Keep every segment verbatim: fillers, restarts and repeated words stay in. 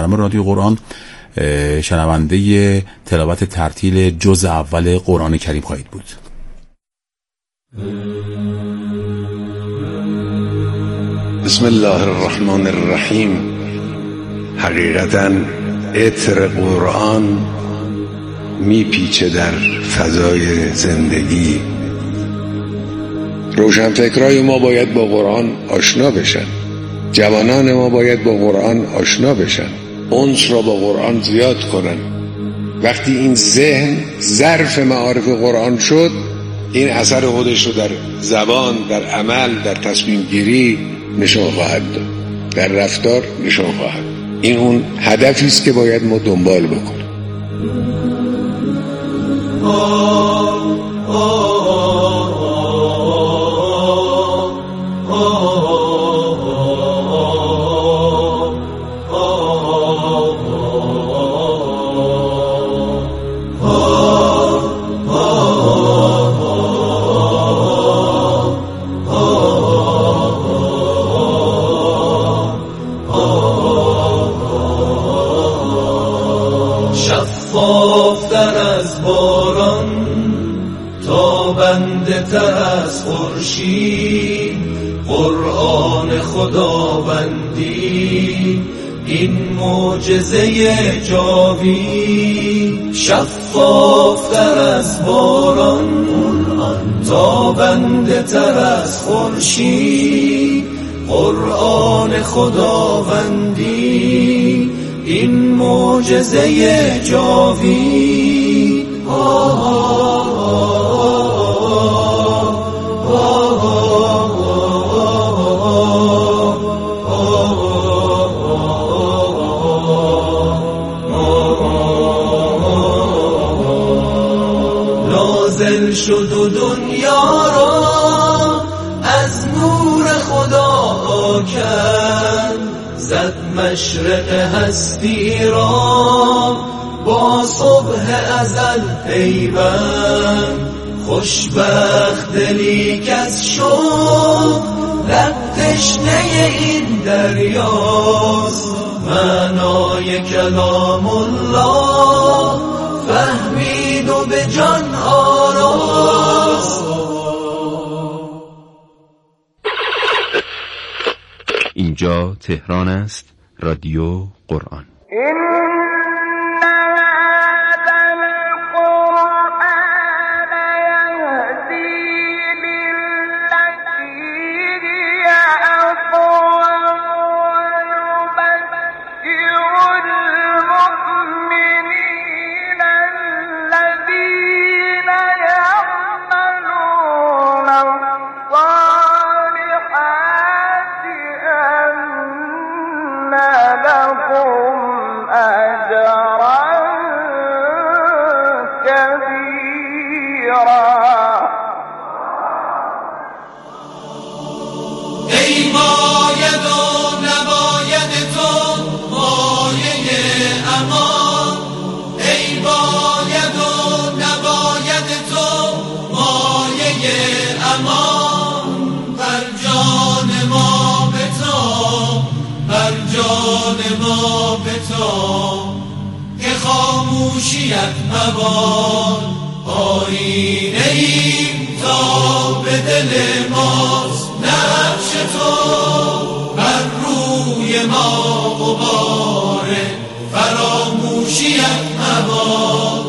برنامه رادیو قرآن شنونده تلاوت ترتیل جزء اول قرآن کریم خواهید بود. بسم الله الرحمن الرحیم. حقیقتاً عطر قرآن میپیچه در فضای زندگی. روشنفکرای ما باید با قرآن آشنا بشن، جوانان ما باید با قرآن آشنا بشن، انس را با قرآن زیاد کنن. وقتی این ذهن ظرف معارف قرآن شد، این اثر خودش رو در زبان، در عمل، در تصمیم گیری نشان خواهد داد، در رفتار نشان خواهد. این اون هدفی است که باید ما دنبال بکنیم. شفافتر از باران، تابنده تر از خورشید، قرآن خداوندی این معجزه جاوید. شفافتر از باران، تابنده تر از خورشید، قرآن خداوندی این معجزه جاوید. آه آه آه نازل شد و دنیا را از نور خدا کرد، زد مشرق هستی را با صبح ازل پیوند. خوشبخت دلی کز شد لب تشنه این دریاست، معنای کلام الله فهمید و به جان آراست. اینجا تهران است، رادیو قرآن. خاموشیت مباد، آینه ایم تا به دل ماست، نقش تو بر روی ما غبار فراموشیت مباد.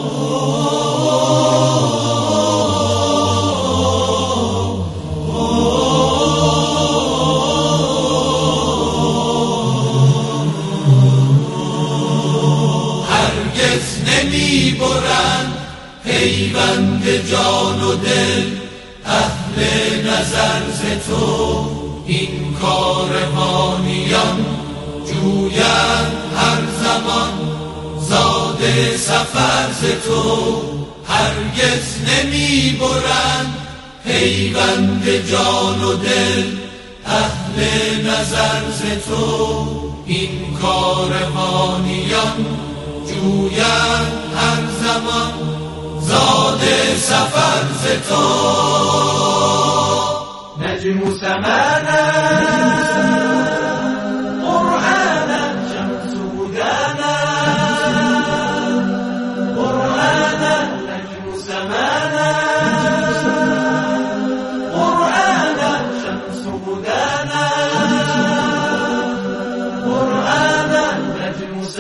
نمی برند پیوند جان و دل اهل نظر ز تو، این کاروانیان جویند هر زمان زاد سفر ز تو. هرگز نمی برند پیوند جان و دل اهل نظر ز تو، این کاروانیان جویند هر زمان زاد سفر ز تو. نجم سمانا قرآنا شمس هدى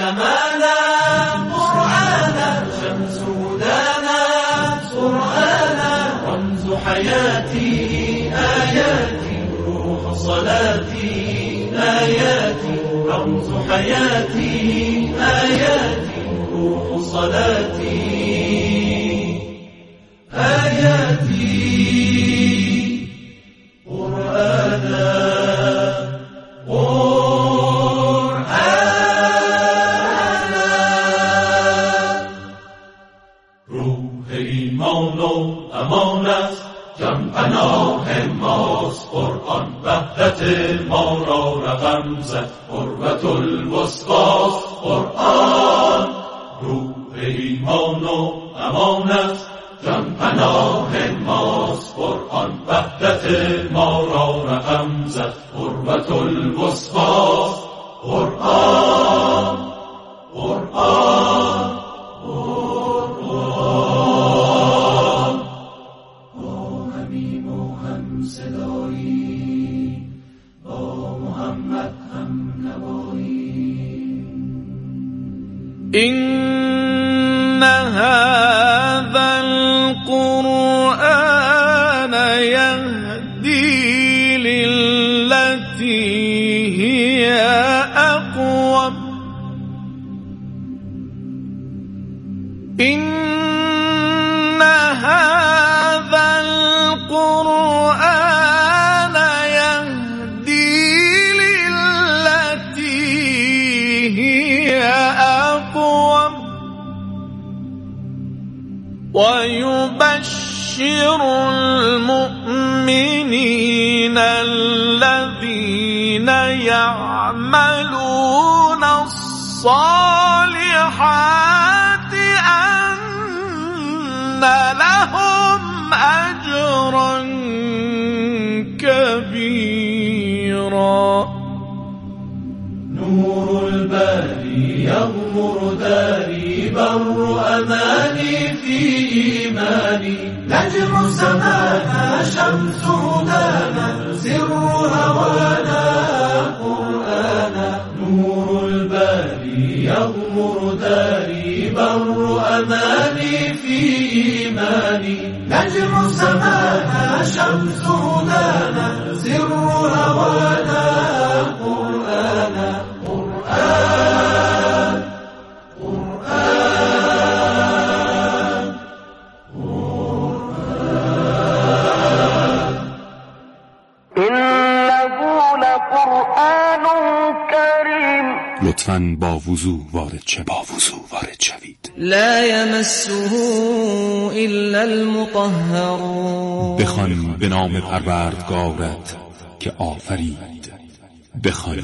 زمانا قرآنا شمس هدانا قرآنا رمز حياتي آياتي روح صلاتي آياتي رمز حياتي آياتي روح صلاتي آياتي قرآنا قرآنا روح ایمان و امان است جان پناه ماست قرآن وحدت ما را رقم زد قربت الوسطاست قرآن روح ایمان و امان است جان پناه ماست قرآن وحدت ما را رقم زد قربت الوسطاست قرآن قرآن قرآن با همیم و هم صدایی با محمد هم نوایی إن هذا القرآن يهدي للتي هي أقوم إن هذا القرآن يهدي للتي هي أقوم ويبشر المؤمنين الذين يعملون الصالحات أن لهم أجرا كبيرا نور الباري يغمر داري بر أماني في إيماني نجم سمانا شمس هدانا سر هوانا قرآنا نور الباري يغمر داري بر أماني في إيماني نجم سمانا شمس هدانا سر هوانا قرآنا قرآن قرآن قرآن إنه لقرآن كريم لطفاً با وضوح وارد چه با وضوح وارد شوید. لا يمسه إلا المطهرون بخوان به نام پروردگارت که آفرید. بخوان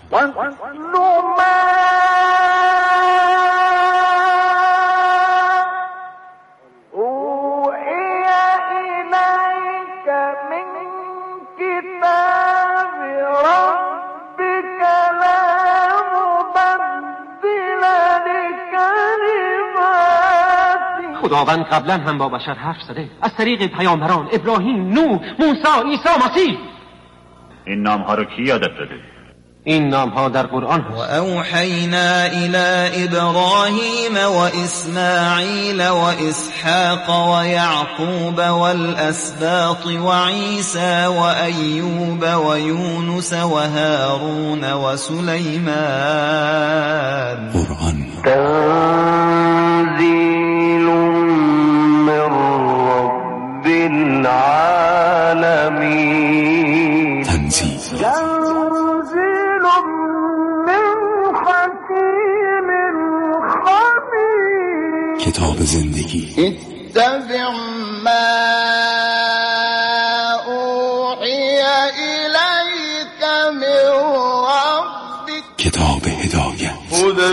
خداوند قبلا هم با بشر حرف زده از طریق پیامبران ابراهیم، نوح، موسی، عیسی مسیح. این نام ها رو کی یادت داده؟ این نام ها در قرآن هست. و اوحینا الی ابراهیم و اسماعیل و اسحاق و یعقوب والاسباط و عیسی و ایوب و یونس و هارون و سلیمان. قرآن تنزیل من رب العالمین تنزیل تنزیل من حکیم خبیر کتاب زندگی. اتبع ما اوحی الیک من ربک کتاب هدایت. هدی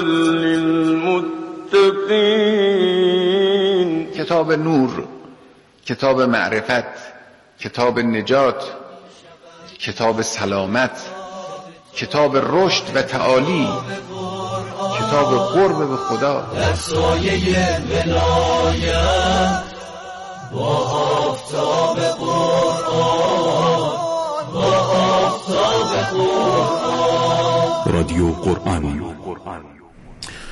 للمتقین کتاب نور، کتاب معرفت، کتاب نجات، کتاب سلامت، کتاب رشد و تعالی، کتاب قرب به خدا. در سایه ولایت با آفتاب قرآن، با آفتاب قرآن. رادیو قرآن.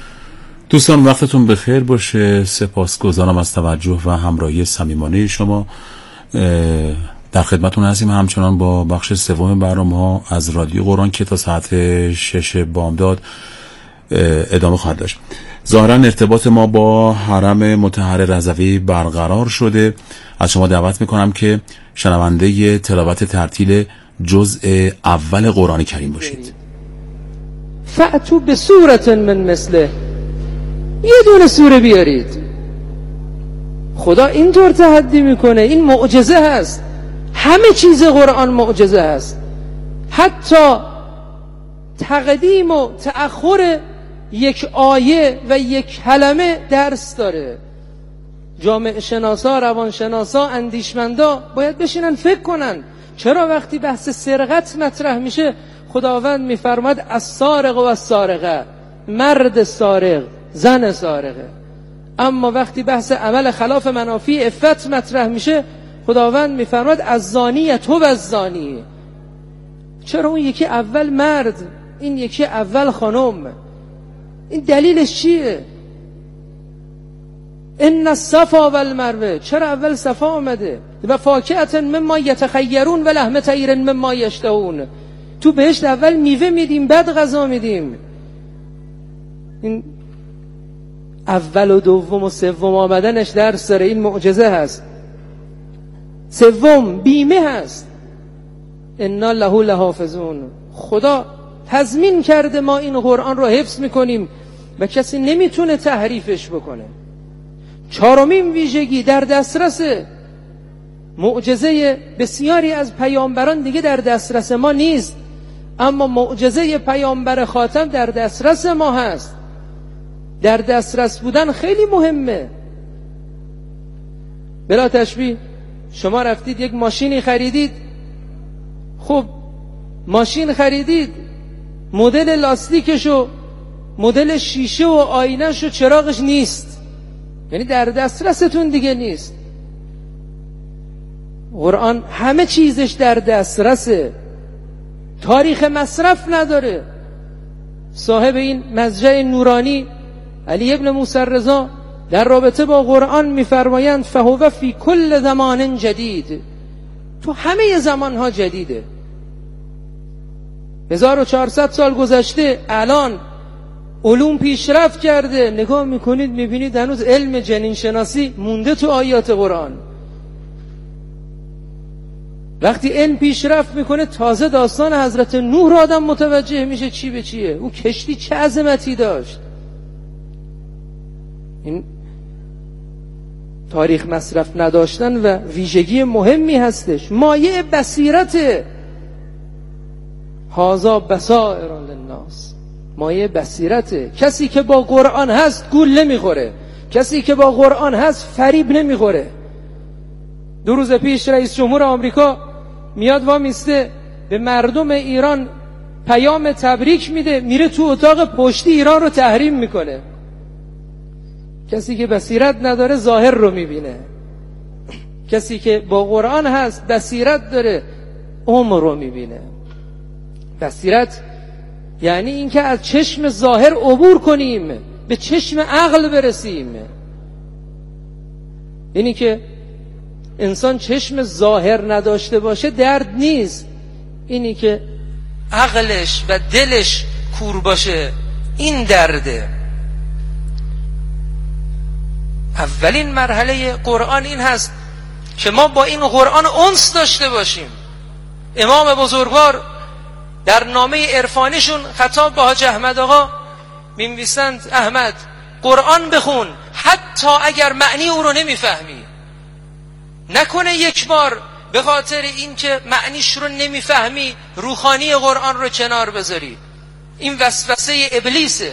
دوستان وقتتون بخیر باشه. سپاسگزارم از توجه و همراهی صمیمانه شما. در خدمتتون هستیم همچنان با بخش سوم برنامه‌ها از رادیو قرآن که تا ساعت شش بامداد ادامه خواهد داشت. ظاهرا ارتباط ما با حرم مطهر رضوی برقرار شده. از شما دعوت میکنم که شنونده تلاوت ترتیل جزء اول قرآن کریم باشید. فأتوا بسورة من مثله، یه دونه سوره بیارید. خدا اینطور تحدی میکنه. این معجزه هست. همه چیز قرآن معجزه هست. حتی تقدیم و تأخر یک آیه و یک کلمه درس داره. جامعه شناسا، روان شناسا، اندیشمندا باید بشینن فکر کنن. چرا وقتی بحث سرقت مطرح میشه خداوند میفرماد السارق و السارقه، مرد سارق، زن سارقه، اما وقتی بحث عمل خلاف منافی عفت مطرح میشه خداوند میفرماد الزانیه و الزانی. چرا اون یکی اول مرد، این یکی اول خانم؟ این دلیلش چیه؟ ان الصفا والمروه، چرا اول صفا آمده؟ و فاکهة مما یتخیرون و لحم طیر مما یشتهون. تو بهشت اول میوه میدیم بعد غذا میدیم. این اول و دوم و سوم آمدنش درس داره. این معجزه هست. سوم بیمه هست. انا له لحافظون. خدا تضمین کرده ما این قرآن رو حفظ میکنیم و کسی نمیتونه تحریفش بکنه. چهارمین ویژگی در دسترس معجزه بسیاری از پیامبران دیگه در دسترس ما نیست، اما معجزه پیامبر خاتم در دسترس ما هست. در دسترس بودن خیلی مهمه. بلا تشبیه شما رفتید یک ماشینی خریدید. خب ماشین خریدید، مدل لاستیکشو، مدل شیشه و آینه‌شو، چراغش نیست، یعنی در دسترستون دیگه نیست. قرآن همه چیزش در دسترسه. تاریخ مصرف نداره. صاحب این مضجع نورانی علی ابن موسی رضا در رابطه با قرآن میفرمایند فهو فی کل زمان جدید. تو همه زمانها جدیده. هزار و چهارصد سال گذشته، الان علوم پیشرفت کرده. نگاه میکنید میبینید هنوز علم جنین شناسی مونده تو آیات قرآن. وقتی علم پیشرفت میکنه تازه داستان حضرت نوح رو آدم متوجه میشه چی به چیه. او کشتی چه عظمتی داشت. این تاریخ مصرف نداشتن و ویژگی مهمی هستش. مایه بصیرته. هازا بصائر للناس. مایه بصیرته. کسی که با قرآن هست گول نمیخوره. کسی که با قرآن هست فریب نمیخوره. دو روز پیش رئیس جمهور آمریکا میاد وامیسته به مردم ایران پیام تبریک میده، میره تو اتاق پشتی ایران رو تحریم میکنه. کسی که بصیرت نداره ظاهر رو میبینه. کسی که با قرآن هست بصیرت داره عمر رو میبینه. بصیرت یعنی اینکه از چشم ظاهر عبور کنیم به چشم عقل برسیم. اینی که انسان چشم ظاهر نداشته باشه درد نیست، اینی که عقلش و دلش کور باشه این درده. اولین مرحله قرآن این هست که ما با این قرآن انس داشته باشیم. امام بزرگوار در نامه عرفانیشون خطاب به حاج احمد آقا می‌نویسند احمد قرآن بخون حتی اگر معنی او رو نمیفهمی. نکنه یک بار به خاطر این که معنیش رو نمیفهمی روحانی قرآن رو کنار بذاری. این وسوسه ابلیسه.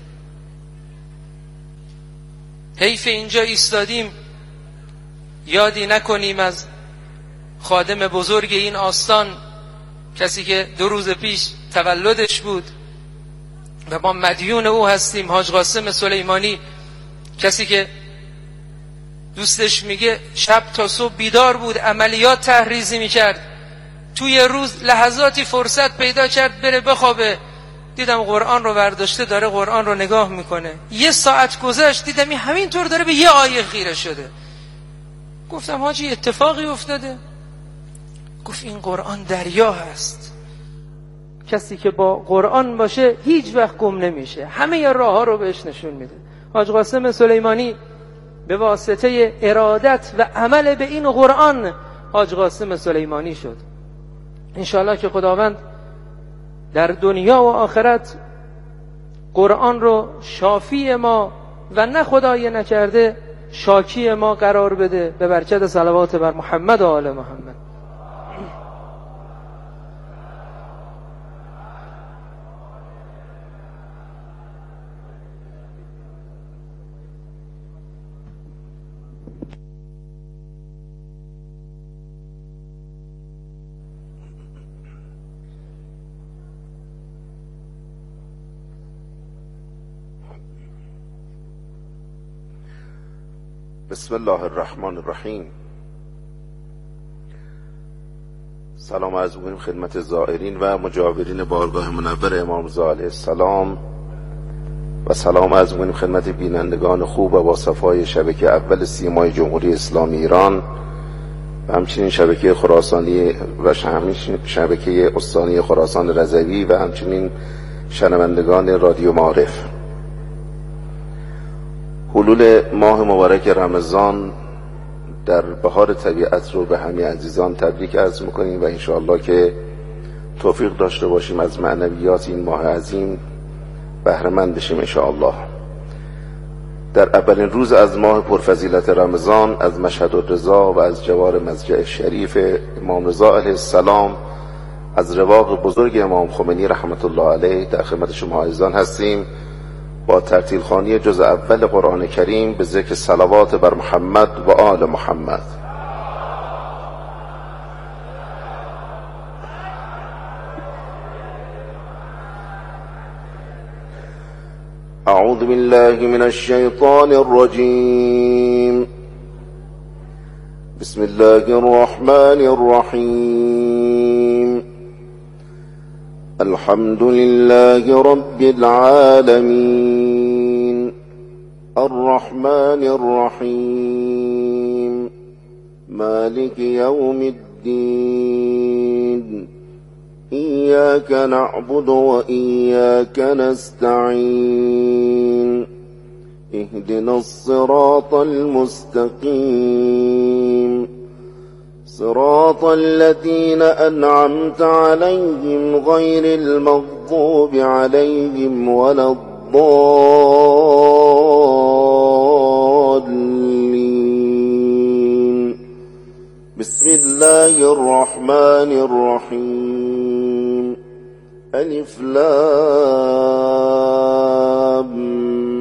حیف اینجا ایستادیم یادی نکنیم از خادم بزرگ این آستان، کسی که دو روز پیش تولدش بود و ما مدیون او هستیم، حاج قاسم سلیمانی، کسی که دوستش میگه شب تا صبح بیدار بود، عملیات تحریزی میکرد، توی روز لحظاتی فرصت پیدا کرد بره بخوابه، دیدم قرآن رو برداشته داره قرآن رو نگاه میکنه. یه ساعت گذشت دیدم این همینطور داره به یه آیه خیره شده. گفتم حاجی اتفاقی افتاده؟ گفت این قرآن دریا هست، کسی که با قرآن باشه هیچ وقت گم نمیشه، همه راه ها رو بهش نشون میده. حاج قاسم سلیمانی به واسطه ارادت و عمل به این قرآن حاج قاسم سلیمانی شد. انشاءالله که خداوند در دنیا و آخرت قرآن رو شافی ما و نه خدای نکرده شاکی ما قرار بده، به برکت صلوات بر محمد و آل محمد. بسم الله الرحمن الرحیم. سلام عرض می‌کنیم خدمت زائرین و مجاورین بارگاه منور امام رضا علیه السلام و سلام عرض می‌کنیم خدمت بینندگان خوب و با صفای شبکه اول سیمای جمهوری اسلامی ایران و همچنین شبکه خراسانی و شبکه استانی خراسان رضوی و همچنین شنوندگان رادیو معارف. حلول ماه مبارک رمضان در بهار طبیعت رو به همه عزیزان تبریک عرض میکنیم و انشاءالله که توفیق داشته باشیم از معنویات این ماه عظیم بهره مند بشیم انشاءالله. در اولین روز از ماه پرفضیلت رمضان از مشهد الرضا و از جوار مسجد شریف امام رضا علیه السلام از رواق بزرگ امام خمینی رحمت الله علیه در خدمت شما عزیزان هستیم با ترتیل خوانی جز اول قرآن کریم به ذکر صلوات بر محمد و آل محمد. اعوذ بالله من الشیطان الرجیم. بسم الله الرحمن الرحیم. الحمد لله رب العالمين الرحمن الرحيم مالك يوم الدين إياك نعبد وإياك نستعين اهدنا الصراط المستقيم صراط الذين أنعمت عليهم غير المغضوب عليهم ولا الضالين. بسم الله الرحمن الرحيم. ألف لام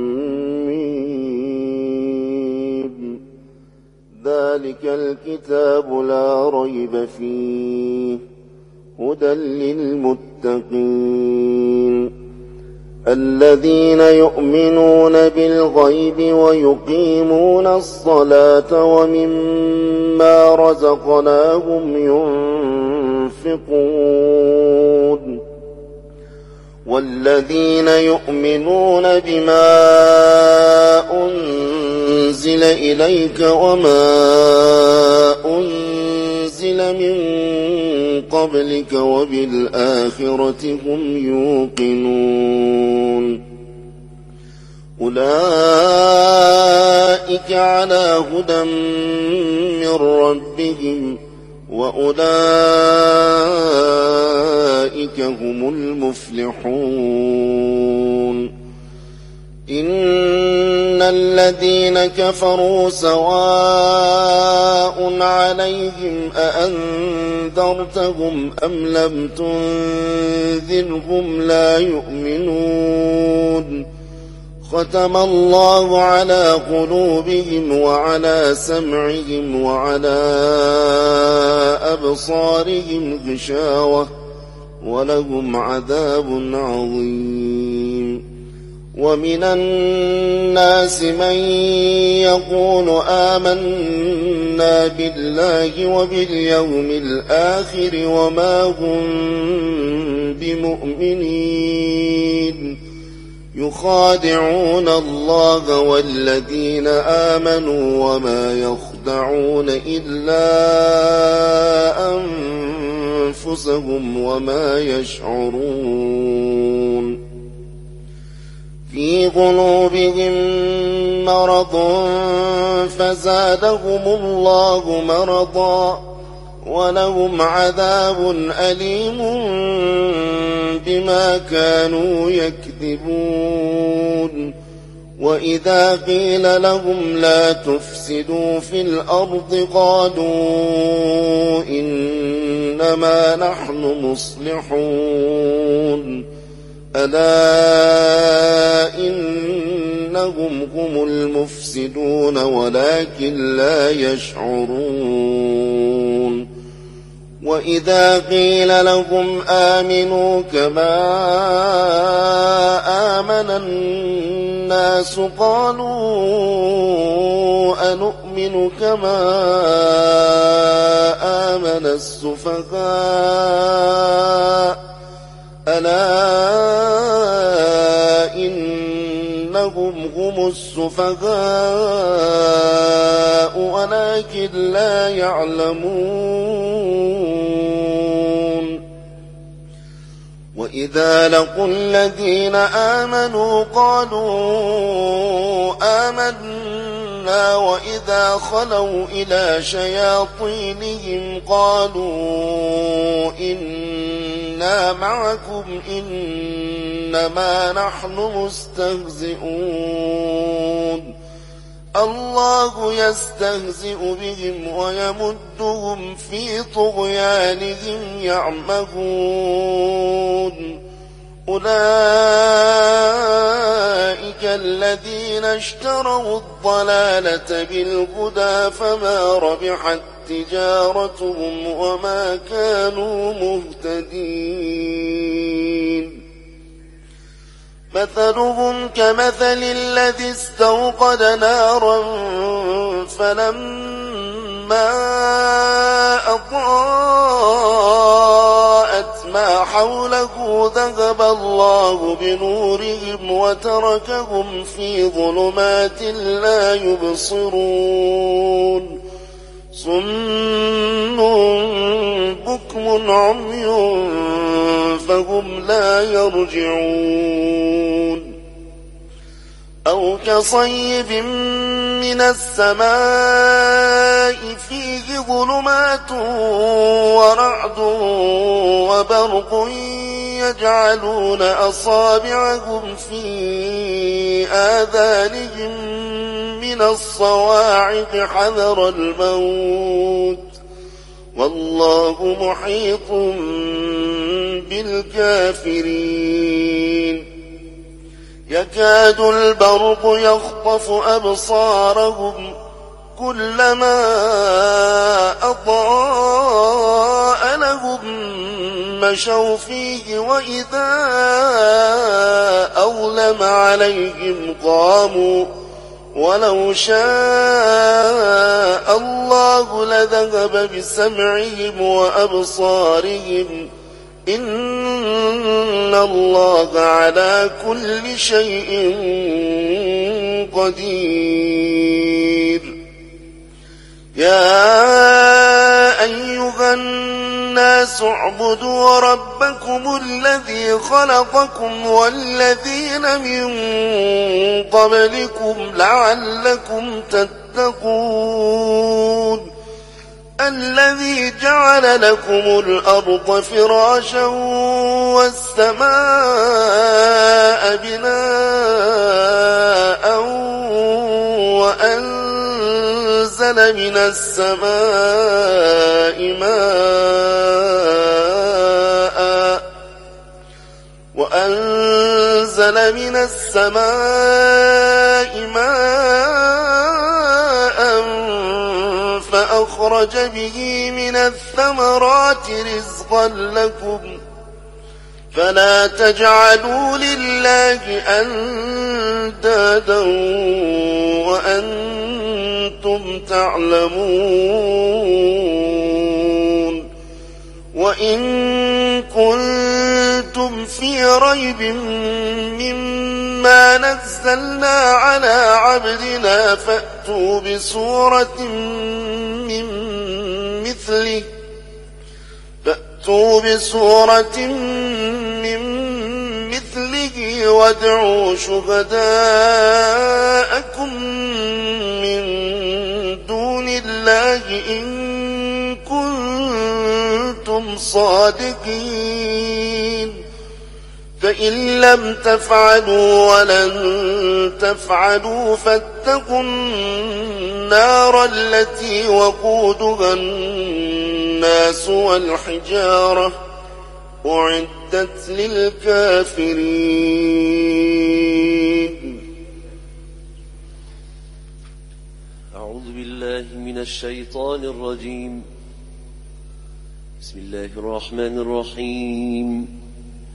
ذلك الكتاب لا ريب فيه هدى للمتقين الذين يؤمنون بالغيب ويقيمون الصلاة ومما رزقناهم ينفقون والذين يؤمنون بما أنزل إليك وما أنزل من قبلك وبالآخرة هم يوقنون أولئك على هدى من ربهم وأولئك هم المفلحون. إن الذين كفروا سواء عليهم أأنذرتهم أم لم تنذرهم لا يؤمنون ختم الله على قلوبهم وعلى سمعهم وعلى أبصارهم غشاوة ولهم عذاب عظيم. ومن الناس من يقول آمنا بالله وباليوم الآخر وما هم بمؤمنين يخادعون الله والذين آمنوا وما يخدعون إلا أنفسهم وما يشعرون في قلوبهم مرض فزادهم الله مرضا ولهم عذاب أليم بما كانوا يكذبون وإذا قيل لهم لا تفسدوا في الأرض قالوا إنما نحن مصلحون ألا إنهم هم المفسدون ولكن لا يشعرون وإذا قيل لهم آمنوا كما آمن الناس قالوا أنؤمن كما آمن السفهاء ألا إنهم هم السفهاء ولكن لا يعلمون وإذا لقوا الذين آمنوا قالوا آمنا وإذا خلوا إلى شياطينهم قالوا إنا معكم إنما نحن مستهزئون الله يستهزئ بهم ويمدهم في طغيانهم يعمهون أولئك الذين اشتروا الضلالة بالهدى فما ربحت تجارتهم وما كانوا مهتدين مثلهم كمثل الذي استوقد نارا فلما أضاءت ما حوله ذهب الله بنورهم وتركهم في ظلمات لا يبصرون صم بكم عمي فهم لا يرجعون أو كصيب من السماء فيه ظلمات ورعد وبرق يجعلون أصابعهم في آذانهم من الصواعق حذر الموت والله محيط بالكافرين يكاد البرق يخطف أبصارهم كلما أضاء لهم مشوا فيه وإذا أظلم عليهم قاموا ولو شاء الله لذهب بسمعهم وأبصارهم إن الله على كل شيء قدير يا أيها الناس اعبدوا ربكم الذي خلقكم والذين من قبلكم لعلكم تتقون الذي جعل لكم الأرض فراشا والسماء بناء وأنزل من السماء ماء وأنزل من السماء ماء فأخرج به من الثمرات رزقا لكم فلا تجعلوا لله أندادا وأنتم تعلمون وإن كنتم في ريب مما نزلنا على عبدنا فأتوا بسورة من مثله فأتوا بسورة من مثله وادعوا شهداءكم من دون الله إن كنتم صادقين فإن لم تفعلوا ولن تفعلوا فاتقوا النار التي وقودها الناس والحجارة أعدت للكافرين. أعوذ بالله من الشيطان الرجيم. بسم الله الرحمن الرحيم.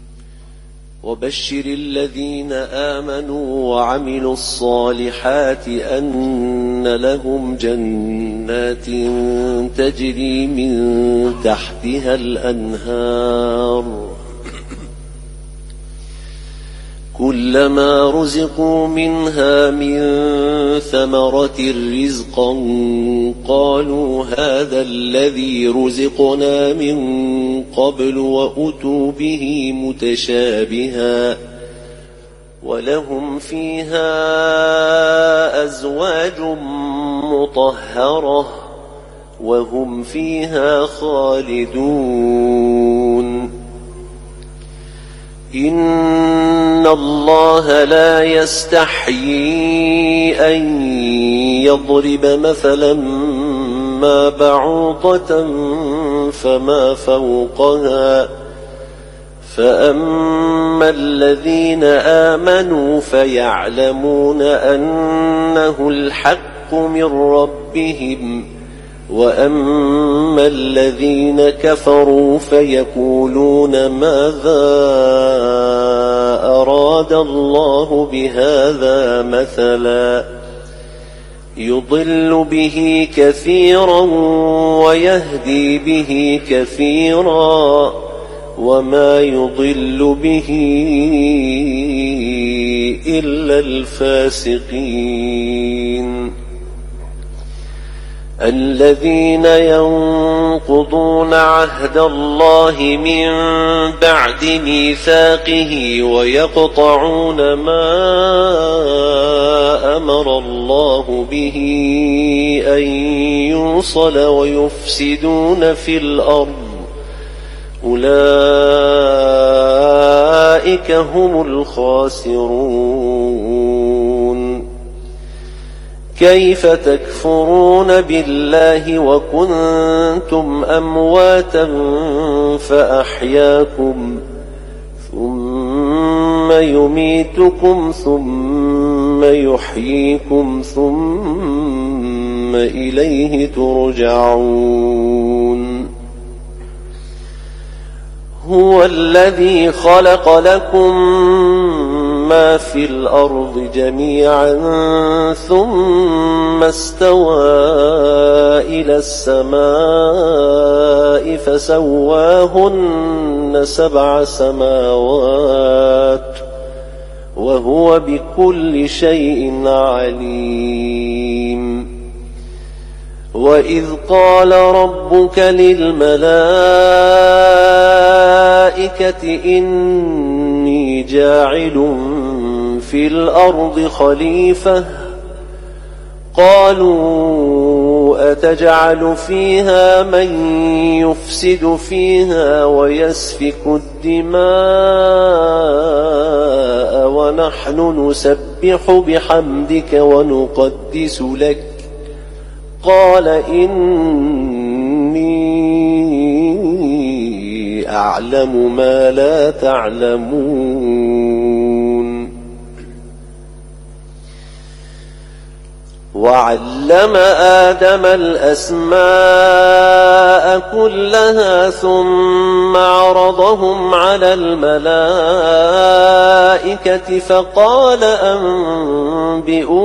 وبشر الذين آمنوا وعملوا الصالحات أن لهم جنات تجري من تحتها الأنهار كلما رزقوا منها من ثمرة رزقا قالوا هذا الذي رزقنا من قبل وأتوا به متشابها ولهم فيها أزواج مطهرة وهم فيها خالدون. إن الله لا يستحيي أن يضرب مثلا ما بعوضة فما فوقها فأما الذين آمنوا فيعلمون أنه الحق من ربهم وأما الذين كفروا فيقولون ماذا أراد الله بهذا مثلا يضل به كثيرا ويهدي به كثيرا وما يضل به إلا الفاسقين. الذين ينقضون عهد الله من بعد ميثاقه ويقطعون ما أمر الله به أن يوصل ويفسدون في الأرض أولئك هم الخاسرون. كيف تكفرون بالله وكنتم أمواتا فأحياكم ثم يميتكم ثم يحييكم ثم إليه ترجعون. هو الذي خلق لكم ما في الأرض جميعا ثم استوى إلى السماء فسواهن سبع سماوات وهو بكل شيء عليم. وإذ قال ربك للملائكة إني جاعل في الأرض خليفة قالوا أتجعل فيها من يفسد فيها ويسفك الدماء ونحن نسبح بحمدك ونقدس لك قال إني أعلم ما لا تعلمون. وعلم آدم الأسماء كلها ثم عرضهم على الملائكة فقال أنبئوا